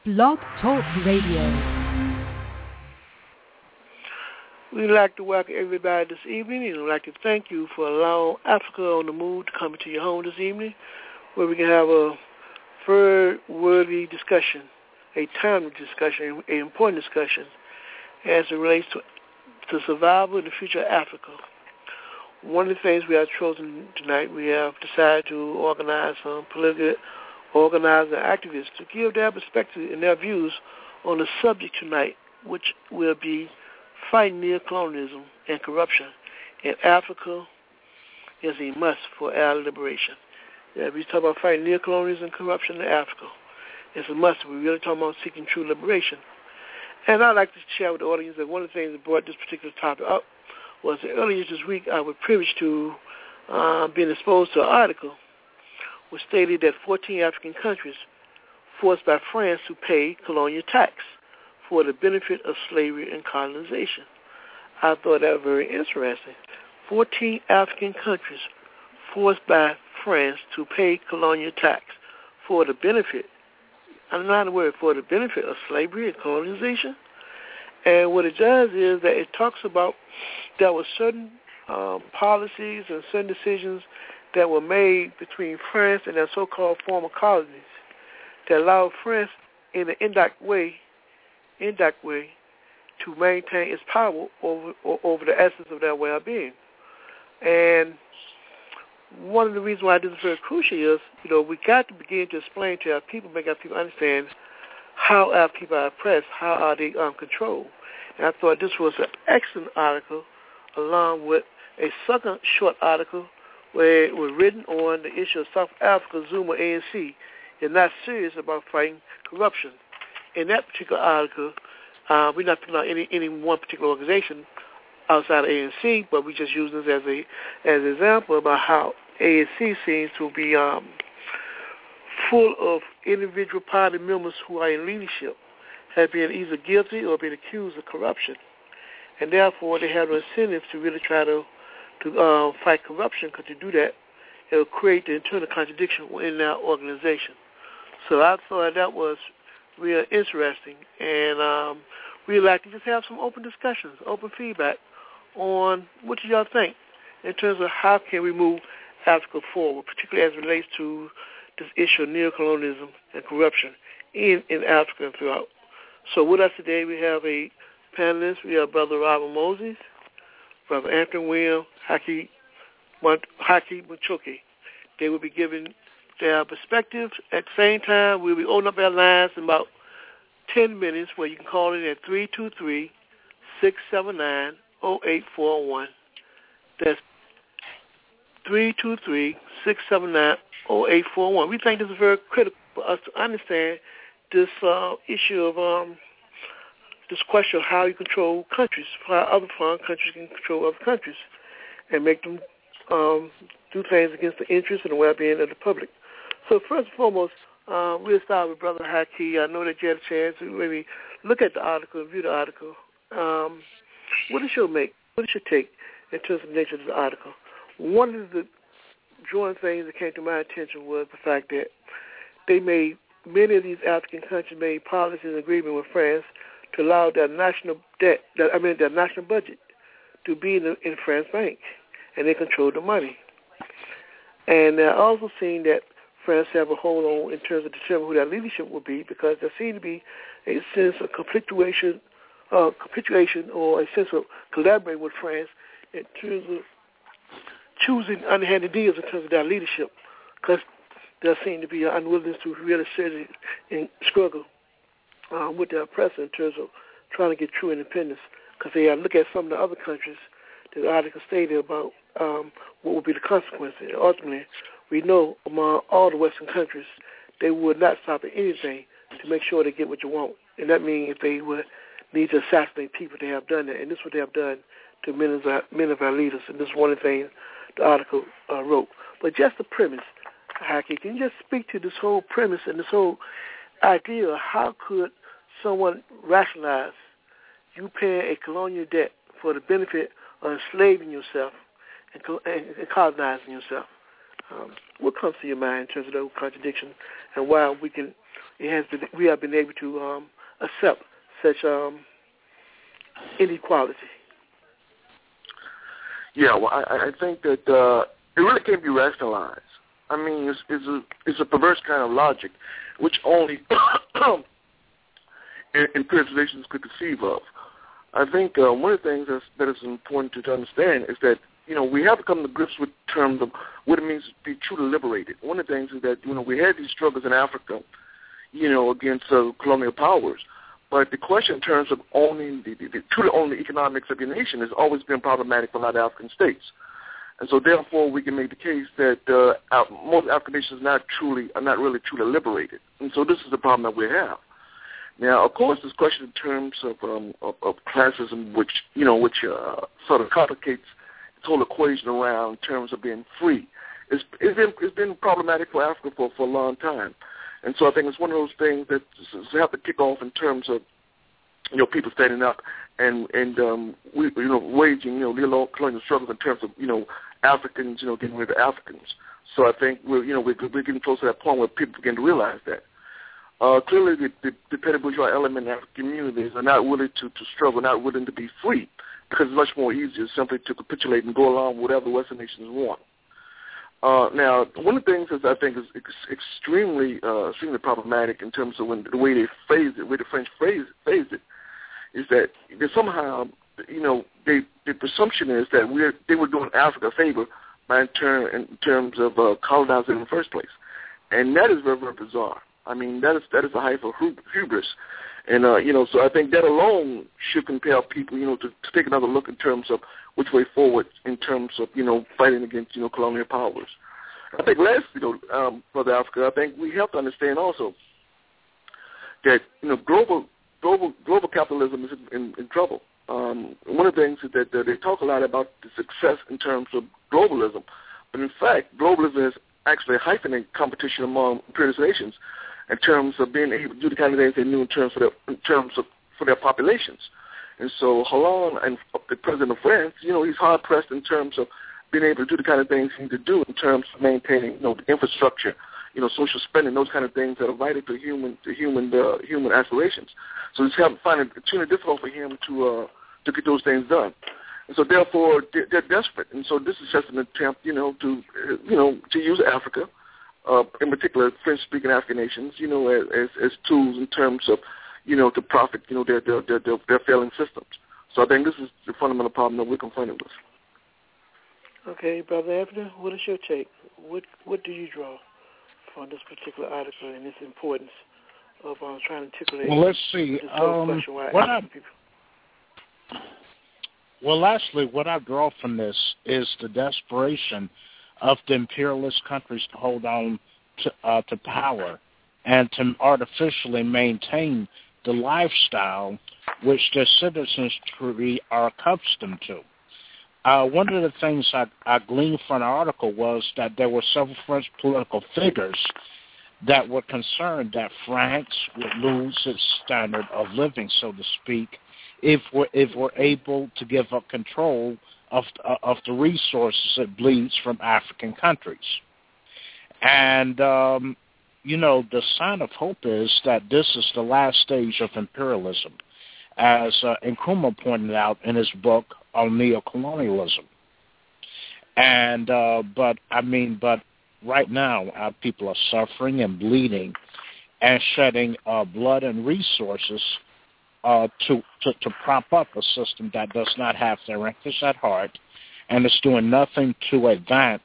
Blog Talk Radio. We'd like to welcome everybody this evening, and we'd like to thank you for allowing Africa on the Move to come into your home this evening, where we can have a very worthy discussion, a timely discussion, an important discussion as it relates to survival in the future of Africa. One of the things we have chosen tonight, we have decided to organize some political organizers and activists to give their perspective and their views on the subject tonight, which will be fighting neocolonialism and corruption in Africa is a must for our liberation. Yeah, we talk about fighting neocolonialism and corruption in Africa. It's a must. We're really talking about seeking true liberation. And I'd like to share with the audience that one of the things that brought this particular topic up was that earlier this week I was privileged to being exposed to an article which stated that 14 African countries forced by France to pay colonial tax for the benefit of slavery and colonization. I thought that was very interesting. 14 African countries forced by France to pay colonial tax for the benefit, I'm not aware, for the benefit of slavery and colonization. And what it does is that it talks about there were certain policies and certain decisions that were made between France and their so-called former colonies that allowed France in an indirect way to maintain its power over the essence of their well-being. And one of the reasons why this is very crucial is, we got to begin to explain to our people, make our people understand how our people are oppressed, how are they controlled. And I thought this was an excellent article, along with a second short article where it was written on the issue of South Africa, Zuma, ANC, is not serious about fighting corruption. In that particular article, we're not putting out any one particular organization outside of ANC, but we just use this as an example about how ANC seems to be full of individual party members who are in leadership, have been either guilty or been accused of corruption. And therefore, they have no incentive to really try to fight corruption, because to do that, it will create the internal contradiction in our organization. So I thought that was real interesting, and we'd like to just have some open discussions, open feedback on what do y'all think in terms of how can we move Africa forward, particularly as it relates to this issue of neocolonialism and corruption in Africa and throughout. So with us today, we have a panelist. We have Brother Robert Moses, Brother Anthony Williams, Haki Machoke. They will be giving their perspectives. At the same time, we'll be opening up our lines in about 10 minutes, where you can call in at 323-679-0841. That's 323-679-0841. We think this is very critical for us to understand this issue of this question of how you control countries, how other foreign countries can control other countries and make them do things against the interests and the well-being of the public. So first and foremost, we'll start with Brother Haki. I know that you had a chance to maybe look at the article, view the article. What is your take in terms of the nature of the article? One of the drawing things that came to my attention was the fact that many of these African countries made policies and agreement with France to allow their national budget to be in France Bank, and they control the money. And they're also seeing that France have a hold on in terms of determining who their leadership will be, because there seems to be a sense of capitulation or a sense of collaborating with France in terms of choosing underhanded deals in terms of their leadership, because there seems to be an unwillingness to really sit and struggle with their oppressor in terms of trying to get true independence, because they look at some of the other countries that the article stated about what would be the consequences. And ultimately, we know among all the Western countries, they would not stop at anything to make sure they get what you want. And that means if they would need to assassinate people, they have done that. And this is what they have done to many of our leaders. And this is one of the things the article wrote. But just the premise, Haki, can you just speak to this whole premise and this whole idea of how could someone rationalize you paying a colonial debt for the benefit of enslaving yourself and colonizing yourself? What comes to your mind in terms of those contradictions and why we have been able to accept such inequality? Yeah, well, I think that it really can't be rationalized. I mean, it's a perverse kind of logic, which only empiricizations could conceive of. I think one of the things that is important to understand is that, we have to come to grips with terms of what it means to be truly liberated. One of the things is that, we had these struggles in Africa, against colonial powers. But the question in terms of owning truly owning the economics of your nation has always been problematic for a lot of African states. And so therefore we can make the case that most African nations are not really truly liberated. And so this is the problem that we have. Now, of course, this question in terms of classism, which sort of complicates this whole equation around in terms of being free, it's been problematic for Africa for a long time. And so I think it's one of those things that have to kick off in terms of, people standing up and waging, colonial struggles in terms of, Africans, getting rid of Africans. So I think we're getting close to that point where people begin to realize that. Clearly, the petty bourgeois element in African communities are not willing to struggle, not willing to be free, because it's much more easier simply to capitulate and go along with whatever the Western nations want. Now, one of the things that I think is extremely problematic in terms of the way they phrased it, the way the French phrased it, is that somehow, the presumption is that they were doing Africa a favor in terms of colonizing in the first place, and that is very, very bizarre. I mean, that is a height of hubris, and so I think that alone should compel people, to take another look in terms of which way forward in terms of fighting against colonial powers. I think lastly, Brother Africa, I think we have to understand also that global capitalism is in trouble. One of the things is that they talk a lot about the success in terms of globalism, but in fact, globalism is actually heightening competition among imperialist nations in terms of being able to do the kind of things they do for their populations. And so Hollande, and the president of France, he's hard pressed in terms of being able to do the kind of things he needs to do in terms of maintaining, the infrastructure, social spending, those kind of things that are vital to human aspirations. So it's finding it extremely difficult for him to get those things done. And so therefore they're desperate. And so this is just an attempt, to use Africa, in particular French-speaking African nations, as tools in terms of, to profit, their failing systems. So I think this is the fundamental problem that we're confronted with. Okay, Brother Abner, what is your take? What do you draw from this particular article and its importance of trying to articulate? Well, let's see. Lastly, what I draw from this is the desperation of the imperialist countries to hold on to power and to artificially maintain the lifestyle which their citizens truly are accustomed to. One of the things I gleaned from the article was that there were several French political figures that were concerned that France would lose its standard of living, so to speak, if we're able to give up control of the resources it bleeds from African countries. And, the sign of hope is that this is the last stage of imperialism, as Nkrumah pointed out in his book on neocolonialism. And, but right now our people are suffering and bleeding and shedding blood and resources to prop up a system that does not have their interests at heart and is doing nothing to advance,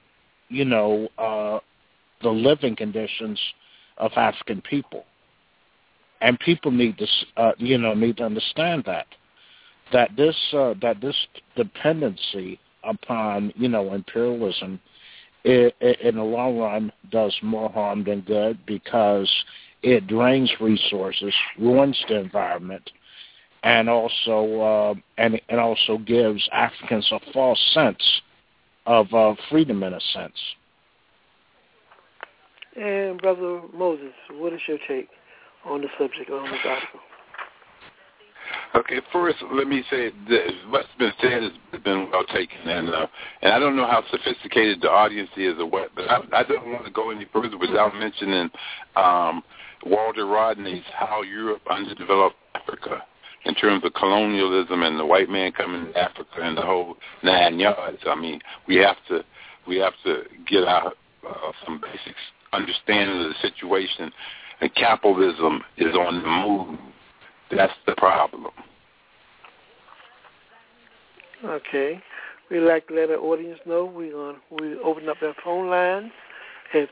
the living conditions of African people. And people need to, need to understand that this dependency upon, imperialism, in the long run does more harm than good, because it drains resources, ruins the environment, and also gives Africans a false sense of freedom, in a sense. And Brother Moses, what is your take on the subject on this article? Okay, first, let me say that what's been said has been well taken, and I don't know how sophisticated the audience is or what, but I don't want to go any further without mentioning Walter Rodney's How Europe Underdeveloped Africa in terms of colonialism and the white man coming to Africa and the whole 9 yards. I mean, we have to get out some basic understanding of the situation, and capitalism is on the move. That's the problem. Okay. We'd like to let our audience know we open up our phone line at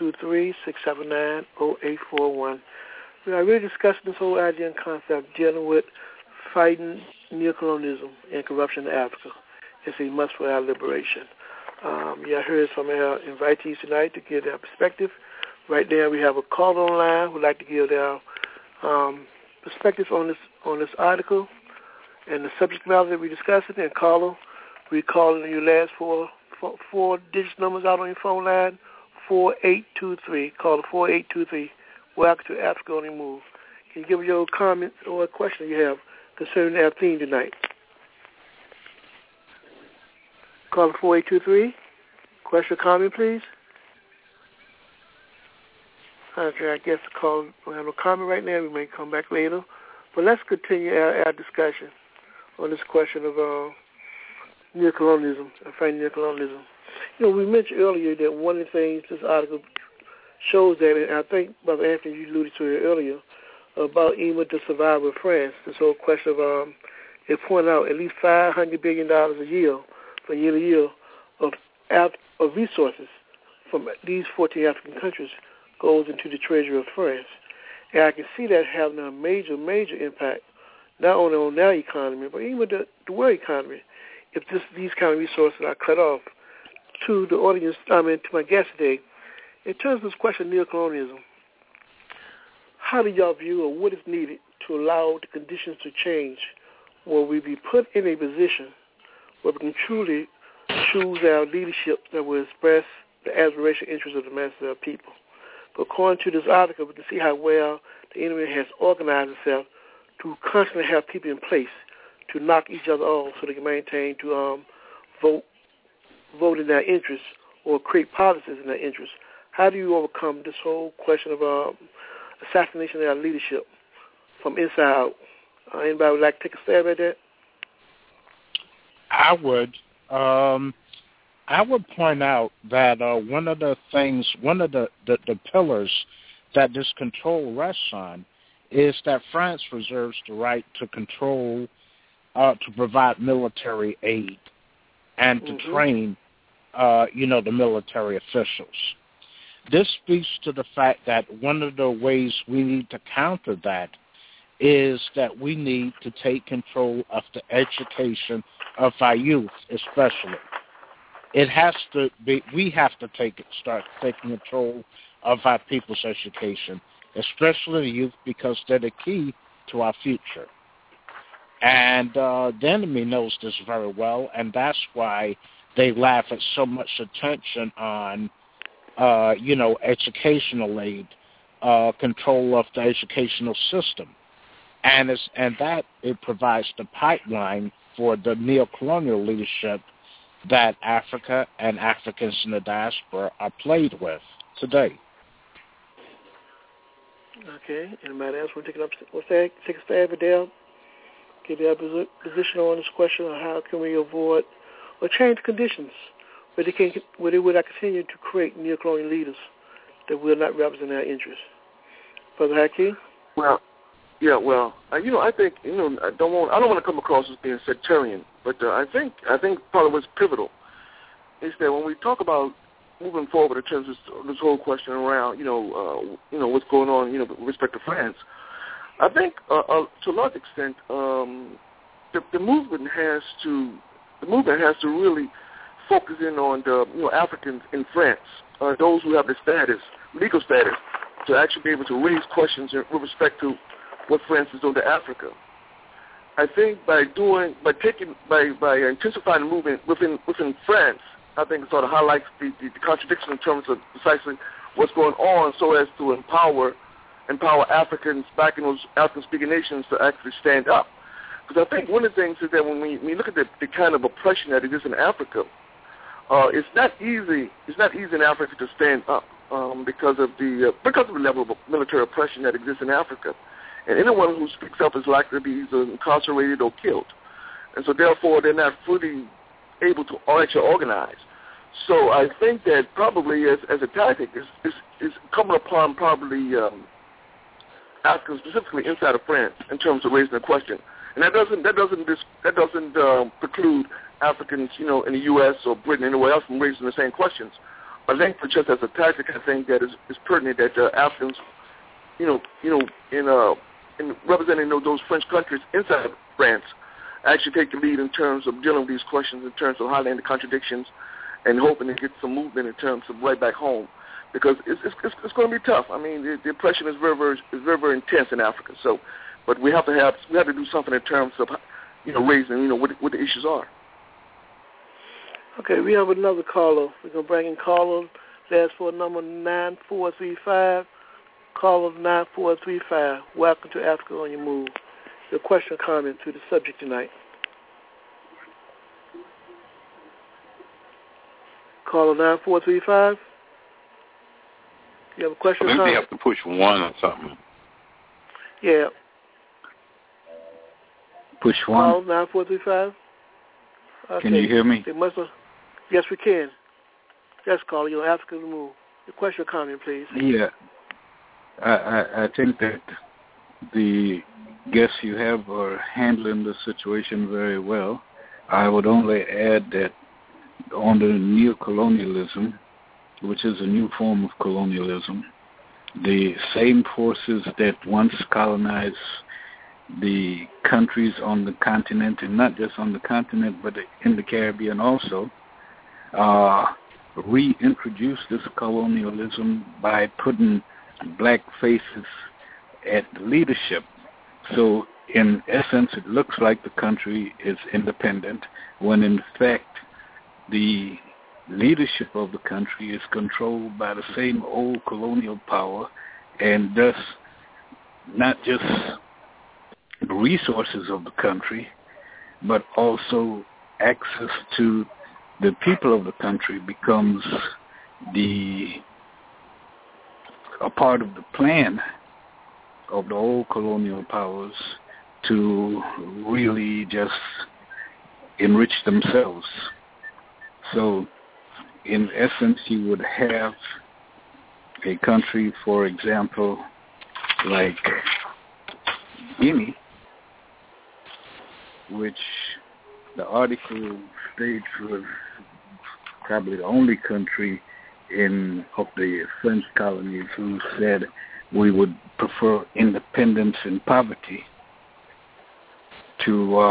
323-679-0841. We are really discussing this whole idea and concept dealing with fighting neocolonialism and corruption in Africa. It's a must for our liberation. I heard from our invitees tonight to give their perspective. Right now we have a caller online who would like to give their perspective on this article and the subject matter that we're discussing. And caller, we're calling your last four digit numbers out on your phone line, 4823. Caller 4823. Welcome to Africa on the Move. Can you give your comment or a question you have concerning our theme tonight? Caller 4823. Question or comment, please? Okay, I guess the caller will have no comment right now. We may come back later. But let's continue our discussion on this question of neocolonialism, fighting neocolonialism. We mentioned earlier that one of the things this article shows that, and I think, Brother Anthony, you alluded to it earlier, about even the survival of France, this whole question of, it pointed out at least $500 billion a year, from year to year, of resources from these 14 African countries goes into the treasury of France. And I can see that having a major, major impact, not only on their economy, but even the world economy, if these kind of resources are cut off. To the audience, to my guest today, in terms of this question of neocolonialism, how do y'all view or what is needed to allow the conditions to change where we be put in a position where we can truly choose our leadership that will express the aspiration interests of the masses of our people? But according to this article, we can see how well the enemy has organized itself to constantly have people in place to knock each other off so they can maintain to vote in their interests or create policies in their interests. How do you overcome this whole question of assassination of our leadership from inside out? Anybody would like to take a stab at that? I would point out that one of the pillars that this control rests on is that France reserves the right to control, to provide military aid and to train, the military officials. This speaks to the fact that one of the ways we need to counter that is that we need to take control of the education of our youth, especially. It has to be. We have to start taking control of our people's education, especially the youth, because they're the key to our future. And the enemy knows this very well, and that's why they laugh at so much attention on, educational aid, control of the educational system, and that it provides the pipeline for the neocolonial leadership that Africa and Africans in the diaspora are plagued with today. Okay. Anybody else want to take a stab at that? Give their position on this question on how can we avoid or change conditions where they would continue to create neocolonial leaders that will not represent our interests. Brother Hakeem? Well, I think I don't want to come across as being sectarian, but I think probably what's pivotal is that when we talk about moving forward in terms of this whole question around what's going on with respect to France, I think to a large extent the movement has to really focus in on the Africans in France, those who have the legal status, to actually be able to raise questions with respect to what France is doing to Africa. I think by intensifying the movement within France, I think it sort of highlights the contradiction in terms of precisely what's going on, so as to empower Africans back in those African-speaking nations to actually stand up. Because I think one of the things is that when we look at the kind of oppression that exists in Africa, it's not easy. It's not easy in Africa to stand up because of the level of military oppression that exists in Africa, and anyone who speaks up is likely to be either incarcerated or killed, and so therefore they're not fully able to actually organize. So I think that probably as a tactic is coming upon probably Africans, specifically inside of France, in terms of raising the question. And that doesn't preclude Africans, in the U.S. or Britain, anywhere else, from raising the same questions. But I think just as a tactic, I think that is pertinent that Africans, in representing those French countries inside of France, actually take the lead in terms of dealing with these questions, in terms of highlighting the contradictions, and hoping to get some movement in terms of right back home, because it's going to be tough. I mean, the oppression is very intense in Africa. So, but we have to do something in terms of raising what the issues are. Okay, we have another caller. We're gonna bring in caller. Last for number 9435. Caller 9435. Welcome to Africa on Your Move. Your question or comment to the subject tonight. Caller 9435. You have a question or comment? Maybe you have to push 1 or something. Yeah. Push 1. Caller 9435. Okay. Can you hear me? Yes, we can. Yes, caller. You're on Africa on the Move. Your question or comment, please. Yeah. I think that the guests you have are handling the situation very well. I would only add that under neocolonialism, which is a new form of colonialism, the same forces that once colonized the countries on the continent, and not just on the continent, but in the Caribbean also, reintroduced this colonialism by putting black faces at leadership. So in essence, it looks like the country is independent, when in fact the leadership of the country is controlled by the same old colonial power, and thus not just the resources of the country, but also access to the people of the country becomes a part of the plan of the old colonial powers to really just enrich themselves. So in essence, you would have a country, for example, like Guinea, which the article states was probably the only country of the French colonies who said we would prefer independence and poverty to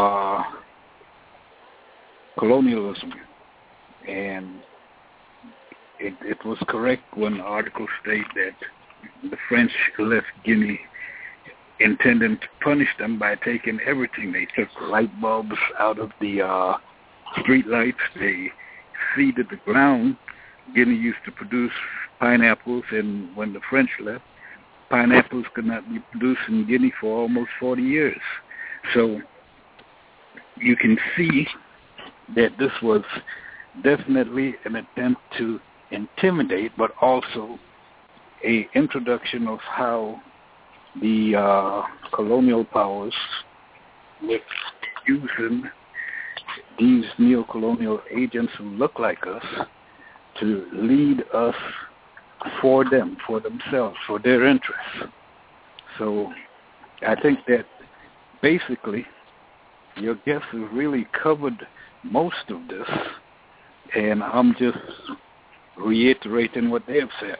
colonialism. And it was correct when the article stated that the French left Guinea intending to punish them by taking everything. They took light bulbs out of the street lights. They seeded the ground. Guinea used to produce pineapples, and when the French left, pineapples could not be produced in Guinea for almost 40 years. So you can see that this was definitely an attempt to intimidate, but also a introduction of how the colonial powers, with using these neo-colonial agents who look like us, to lead us for them, for themselves, for their interests. So I think that basically your guest has really covered most of this, and I'm just reiterating what they have said.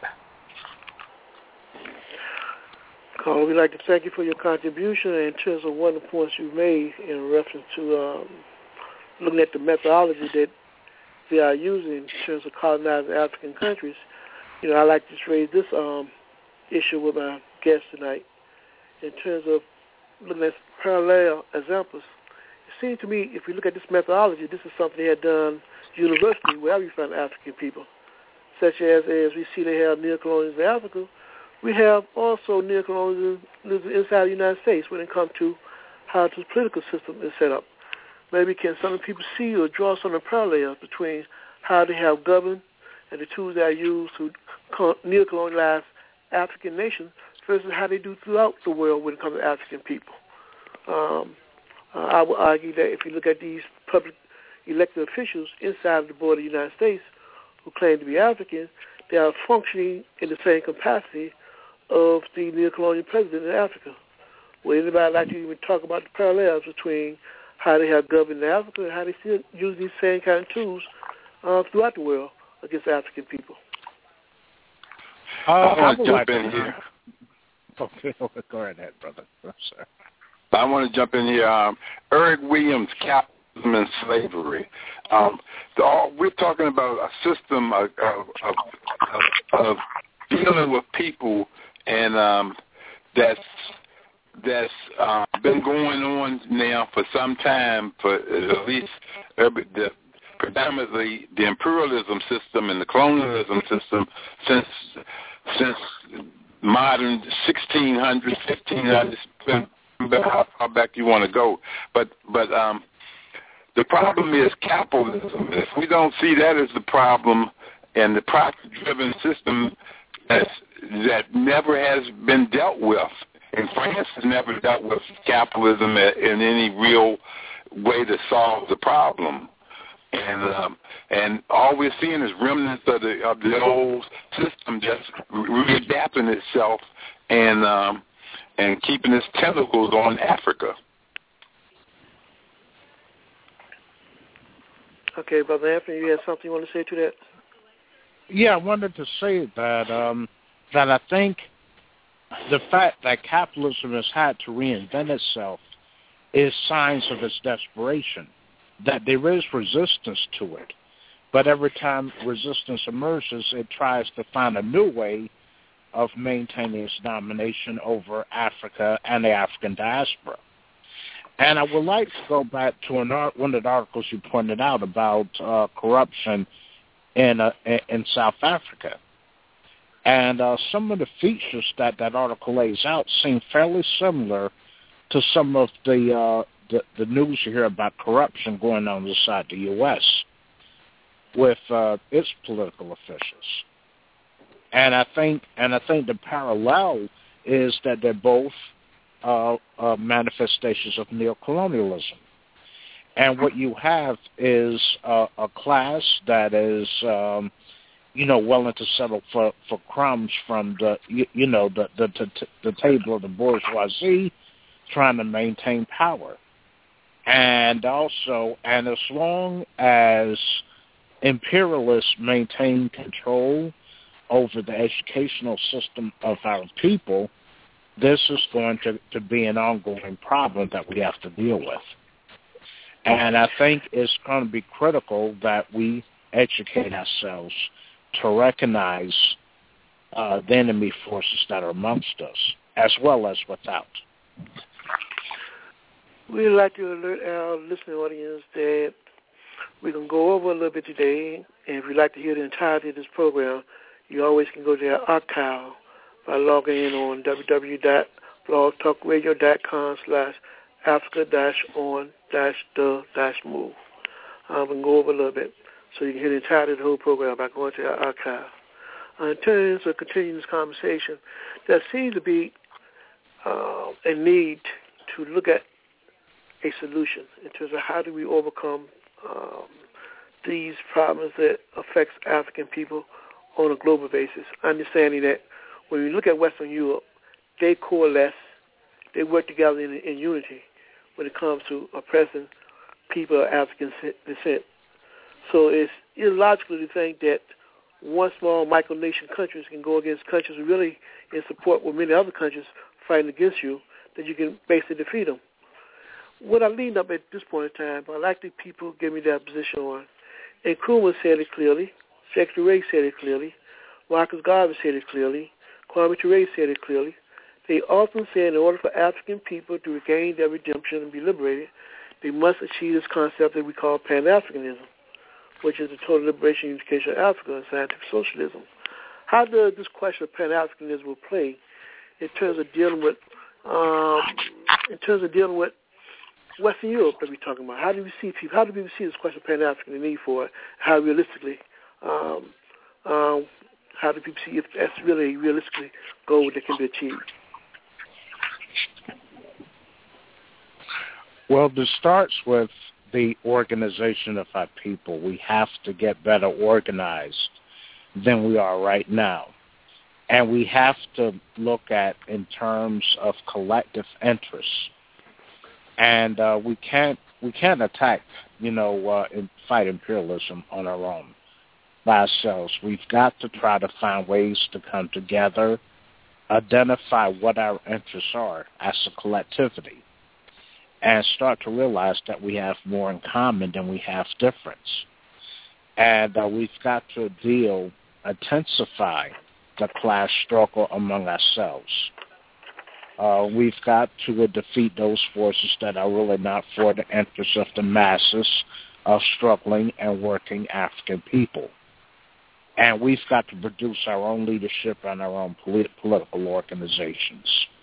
Carl, we'd like to thank you for your contribution in terms of one of the points you made in reference to looking at the methodology that they are using in terms of colonizing African countries. I'd like to just raise this issue with my guest tonight in terms of looking at parallel examples. It seems to me, if we look at this methodology, this is something they had done universally wherever you find African people, such as we see they have neocolonialism in Africa. We have also neocolonialism inside the United States when it comes to how this political system is set up. Maybe can some of the people see or draw some of the parallels between how they have governed and the tools that are used to neo-colonialize African nations versus how they do throughout the world when it comes to African people. I would argue that if you look at these public elected officials inside of the border of the United States who claim to be African, they are functioning in the same capacity of the neo-colonial president in Africa. Would anybody like to even talk about the parallels between how they have governed Africa and how they still use these same kind of tools throughout the world against African people? I want to jump in here. Okay, go ahead, brother. I'm sorry. I want to jump in here. Eric Williams, Capitalism and Slavery. We're talking about a system of dealing with people, and that's been going on now for some time, for at least predominantly the imperialism system and the colonialism system since modern 1600s, 1500s, how far back you want to go. But the problem is capitalism. If we don't see that as the problem and the profit-driven system that never has been dealt with, and France has never dealt with capitalism in any real way to solve the problem. And all we're seeing is remnants of the old system just readapting itself and keeping its tentacles on Africa. Okay, Brother Anthony, you have something you want to say to that? Yeah, I wanted to say that I think the fact that capitalism has had to reinvent itself is signs of its desperation, that there is resistance to it. But every time resistance emerges, it tries to find a new way of maintaining its domination over Africa and the African diaspora. And I would like to go back to one of the articles you pointed out about corruption in South Africa. And some of the features that article lays out seem fairly similar to some of the news you hear about corruption going on inside the U.S. with its political officials. And I think the parallel is that they're both manifestations of neocolonialism. And what you have is a class that is, willing to settle for crumbs from the table of the bourgeoisie, trying to maintain power. And as long as imperialists maintain control over the educational system of our people, this is going to be an ongoing problem that we have to deal with. And I think it's going to be critical that we educate ourselves to recognize the enemy forces that are amongst us, as well as without. We'd like to alert our listening audience that we're going to go over a little bit today, and if you'd like to hear the entirety of this program, you always can go to our archive by logging in on www.blogtalkradio.com/Africa-on-the-move. We can go over a little bit so you can hear the entirety of the whole program by going to our archive. In terms of continuing this conversation, there seems to be a need to look at a solution in terms of how do we overcome these problems that affects African people on a global basis, understanding that when we look at Western Europe, they coalesce, they work together in unity when it comes to oppressing people of African descent. So it's illogical to think that one small micronation countries can go against countries really in support with many other countries fighting against you, that you can basically defeat them. What I lead up at this point in time, I'd like the people give me their position on. Nkrumah said it clearly. Secretary Ray said it clearly. Marcus Garvey said it clearly. Kwame Ture said it clearly. They often said in order for African people to regain their redemption and be liberated, they must achieve this concept that we call Pan-Africanism, which is the total liberation and unification of Africa and scientific socialism. How does this question of Pan-Africanism play in terms of dealing with Western Europe that we're talking about? How do we see people? How do people see this question of Pan-African, the need for it? How realistically? How do people see if that's really realistically goal that can be achieved? Well, this starts with the organization of our people. We have to get better organized than we are right now. And we have to look at in terms of collective interests. And we can't attack, and fight imperialism on our own by ourselves. We've got to try to find ways to come together, identify what our interests are as a collectivity, and start to realize that we have more in common than we have difference. And we've got to intensify the class struggle among ourselves. We've got to defeat those forces that are really not for the interests of the masses of struggling and working African people. And we've got to produce our own leadership and our own political organizations.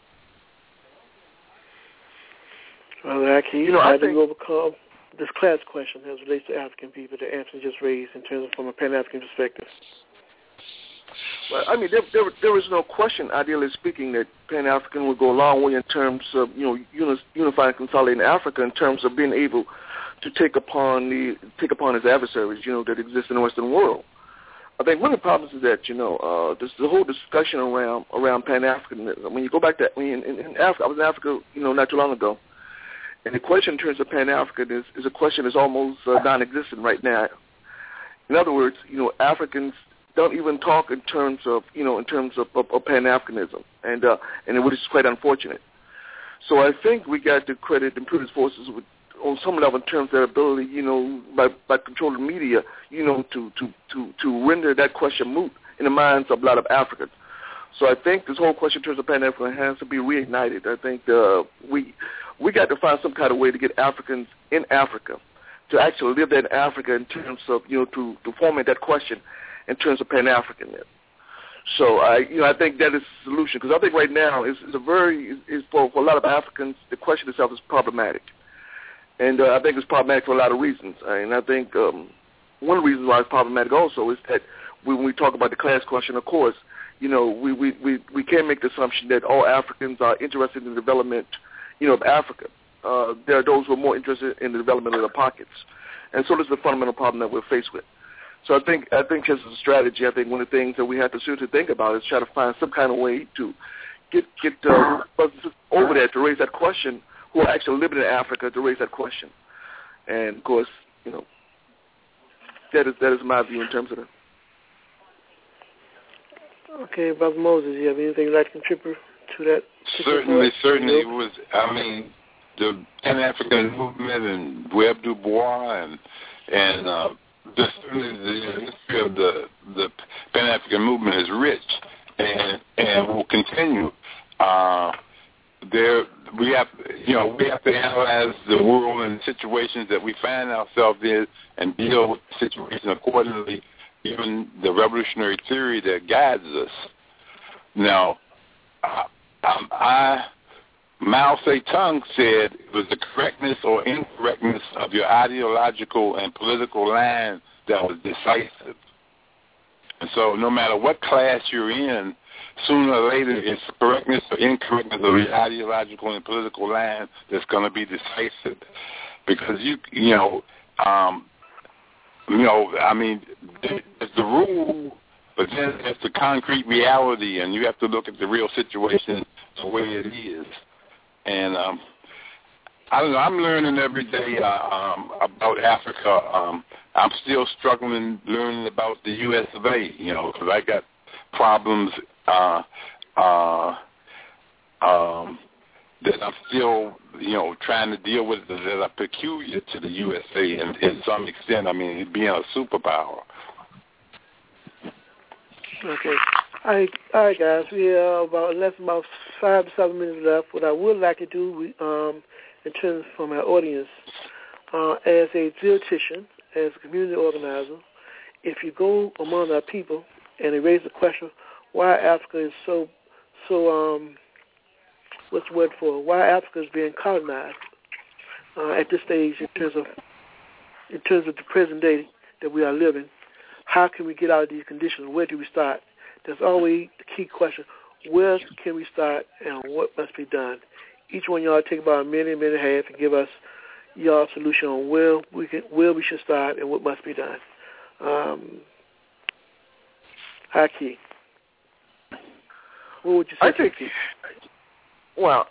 Well, how do you overcome this class question as it relates to African people that Anthony just raised in terms of from a Pan-African perspective? Well, I mean, there is no question, ideally speaking, that Pan-African would go a long way in terms of, unifying and consolidating Africa in terms of being able to take upon its adversaries, that exist in the Western world. I think one of the problems is that, the whole discussion around Pan-Africanism. When you go back to in Africa, I was in Africa, not too long ago, and the question in terms of Pan-African is a question that's almost non-existent right now. In other words, Africans don't even talk in terms of Pan-Africanism, and which is quite unfortunate. So I think we got to credit the imperialist forces on some level in terms of their ability, by controlling media, to render that question moot in the minds of a lot of Africans. So I think this whole question in terms of Pan-African has to be reignited. I think we got to find some kind of way to get Africans in Africa to actually live there in Africa in terms of, to formulate that question in terms of Pan-Africanism. So I think that is the solution, because I think right now is for a lot of Africans, the question itself is problematic. And I think it's problematic for a lot of reasons. And I think one of the reasons why it's problematic also is that when we talk about the class question, of course, we can't make the assumption that all Africans are interested in the development, of Africa. There are those who are more interested in the development of their pockets. And so this is the fundamental problem that we're faced with. So I think just as a strategy, I think one of the things that we have to seriously think about is try to find some kind of way to get over there to raise that question, who are actually living in Africa, to raise that question. And of course, that is my view in terms of that. Okay, Brother Moses, you have anything you'd like to contribute to that? Certainly. It was, the Pan-African movement and Webb Du Bois and certainly the history of the Pan-African movement is rich and will continue. We have to analyze the world and situations that we find ourselves in and deal with the situation accordingly, given the revolutionary theory that guides us. Now, Mao Zedong said it was the correctness or incorrectness of your ideological and political line that was decisive. And so no matter what class you're in, sooner or later it's the correctness or incorrectness of your ideological and political line that's going to be decisive. Because it's the rule, but then it's the concrete reality, and you have to look at the real situation the way it is. And I don't know, I'm learning every day about Africa. I'm still struggling learning about the U.S. of A., because I got problems that I'm still, trying to deal with that are peculiar to the USA in some extent. I mean, being a superpower. Okay. All right, guys. We have less than about 5 to 7 minutes left. What I would like to do, in terms from our audience, as a theoretician, as a community organizer, if you go among our people and they raise the question, why Africa is so what's the word for it? Why Africa is being colonized? at this stage in terms of the present day that we are living. How can we get out of these conditions? Where do we start? That's always the key question. Where can we start and what must be done? Each one of y'all take about a minute and a half and give us y'all solution on where we should start and what must be done. Haki, what would you say? I think. Well,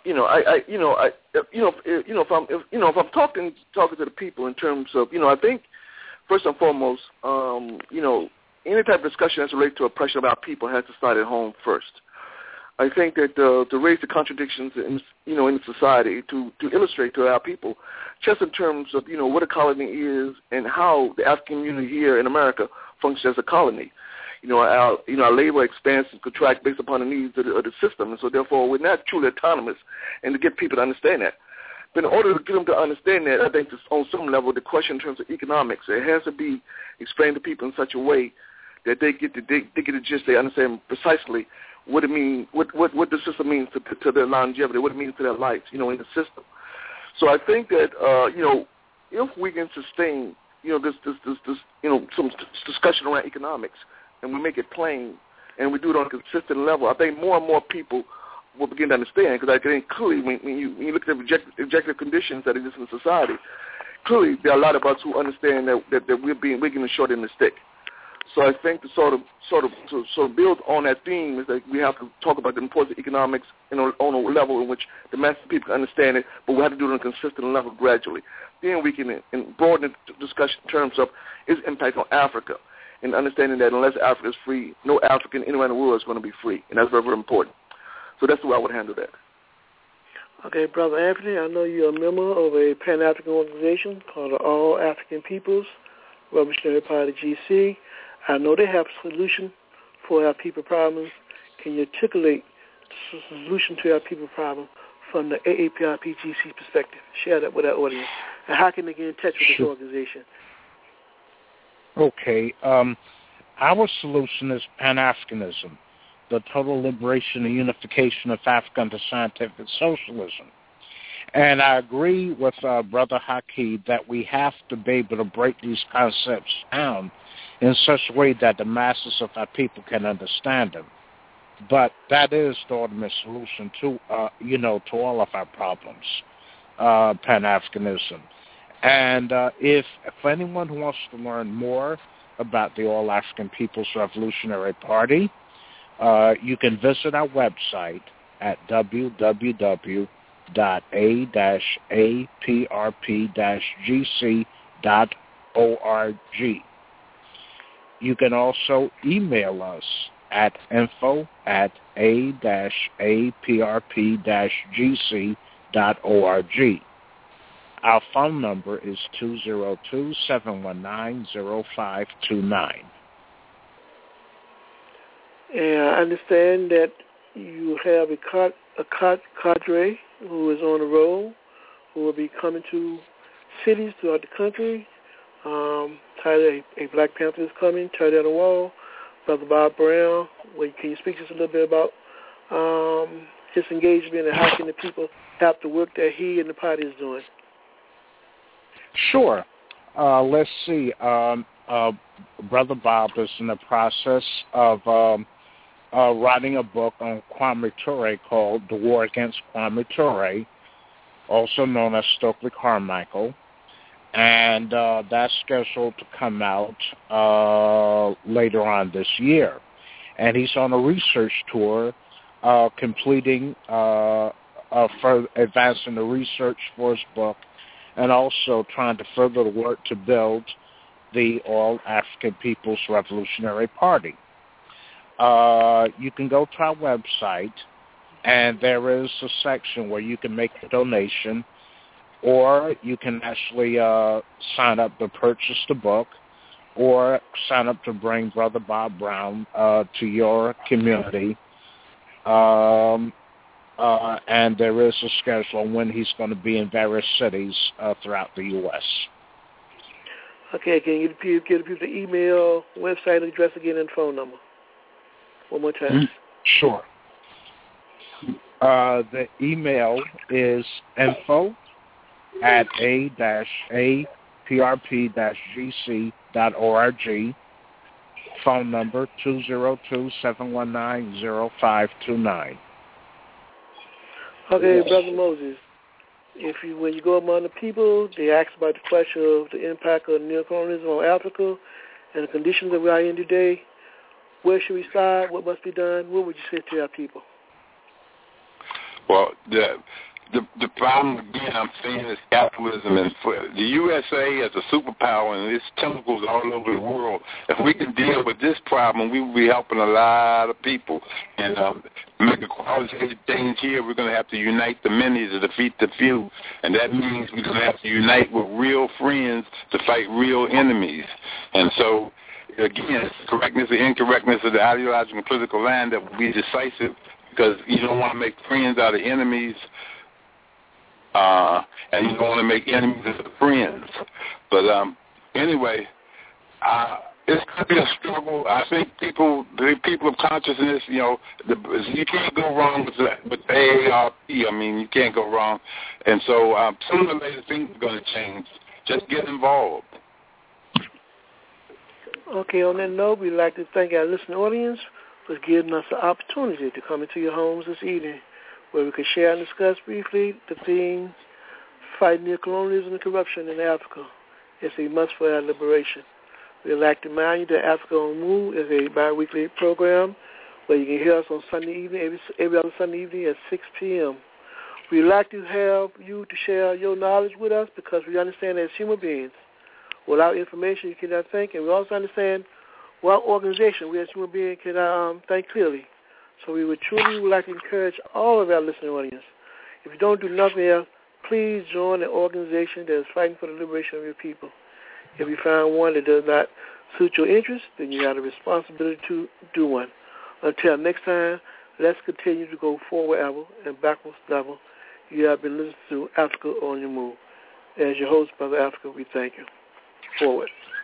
if I'm talking to the people in terms of, I think first and foremost, any type of discussion that's related to oppression of our people has to start at home first. I think that to raise the contradictions in society, to illustrate to our people, just in terms of what a colony is and how the African community here in America functions as a colony. Our labor expands and contracts based upon the needs of the system, and so therefore we're not truly autonomous. And to get people to understand that, but in order to get them to understand that, I think on some level the question in terms of economics, it has to be explained to people in such a way that they get the gist. They understand precisely what it means, what the system means to their longevity, what it means to their lives, in the system. So I think that if we can sustain this some discussion around economics, and we make it plain, and we do it on a consistent level, I think more and more people will begin to understand. Because I think clearly, when you look at the objective conditions that exist in society, clearly there are a lot of us who understand that we're getting short in the stick. So I think to sort of build on that theme is that we have to talk about the importance of economics on a level in which the mass of people understand it, but we have to do it on a consistent level gradually. Then we can broaden the discussion in terms of its impact on Africa, and understanding that unless Africa is free, no African anywhere in the world is going to be free, and that's very, very important. So that's the way I would handle that. Okay, Brother Anthony, I know you're a member of a Pan-African organization called the All African Peoples Revolutionary Party, GC. I know they have a solution for our people problems. Can you articulate the solution to our people problem from the AAPRP GC perspective? Share that with our audience. And how can they get in touch with this organization? Okay. Our solution is Pan-Africanism, the total liberation and unification of Africa under scientific socialism. And I agree with Brother Haki that we have to be able to break these concepts down in such a way that the masses of our people can understand them. But that is the ultimate solution to all of our problems, Pan-Africanism. And if anyone who wants to learn more about the All African People's Revolutionary Party, you can visit our website at www.a-aprp-gc.org. You can also email us at info@aprp-gc.org. Our phone number is 202-719-0529. And I understand that you have a cadre who is on the road, who will be coming to cities throughout the country. A Black Panther is coming, Tear Down the Wall. Brother Bob Brown, can you speak just a little bit about his engagement and how can the people help the work that he and the party is doing? Sure. Let's see. Brother Bob is in the process of writing a book on Kwame Ture called The War Against Kwame Ture, also known as Stokely Carmichael. And that's scheduled to come out later on this year. And he's on a research tour completing, further advancing the research for his book, and also trying to further the work to build the All African People's Revolutionary Party. You can go to our website, and there is a section where you can make a donation, or you can actually sign up to purchase the book, or sign up to bring Brother Bob Brown to your community. And there is a schedule on when he's going to be in various cities throughout the U.S. Okay, can you give people the email, website address again, and phone number? One more time. Sure. The email is info at a-aprp-gc.org. Phone number 202-719-0529. Okay, Brother Moses, when you go among the people, they ask about the question of the impact of neocolonialism on Africa and the conditions that we are in today. Where should we start? What must be done? What would you say to our people? Well, the problem, again, I'm saying is capitalism. And for the USA as a superpower and its tentacles all over the world, if we can deal with this problem, we will be helping a lot of people. And make a qualitative change here, we're going to have to unite the many to defeat the few. And that means we're going to have to unite with real friends to fight real enemies. And so, again, it's the correctness or incorrectness of the ideological and political line that will be decisive, because you don't want to make friends out of enemies, and you don't want to make enemies out of friends. But anyway, it's going to be a struggle. I think the people of consciousness, you can't go wrong with AARP. I mean, you can't go wrong. And so sooner or later things are going to change. Just get involved. Okay, on that note, we'd like to thank our listening audience for giving us the opportunity to come into your homes this evening, where we could share and discuss briefly the theme, fighting neocolonialism and corruption in Africa. It's a must for our liberation. We'd like to remind you that Africa on the Move is a bi-weekly program where you can hear us on Sunday evening, every other Sunday evening at 6 p.m. We'd like to have you to share your knowledge with us, because we understand that as human beings, without information you cannot think, and we also understand without organization we as human beings cannot think clearly. So we would like to encourage all of our listening audience, if you don't do nothing else, please join an organization that is fighting for the liberation of your people. If you find one that does not suit your interests, then you have a responsibility to do one. Until next time, let's continue to go forward ever and backwards never. You have been listening to Africa on Your Move. As your host, Brother Africa, we thank you. Forward.